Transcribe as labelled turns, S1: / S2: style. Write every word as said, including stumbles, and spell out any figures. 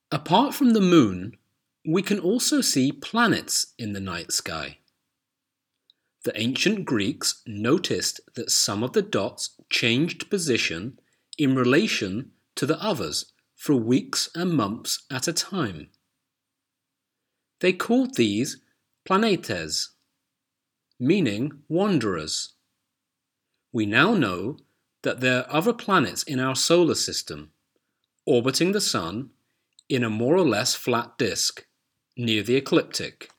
S1: Apart from the moon, we can also see planets in the night sky. The ancient Greeks noticed that some of the dots changed position in relation to the others for weeks and months at a time. They called these planetes, meaning wanderers. We now know that there are other planets in our solar system, orbiting the Sun in a more or less flat disk, near the ecliptic.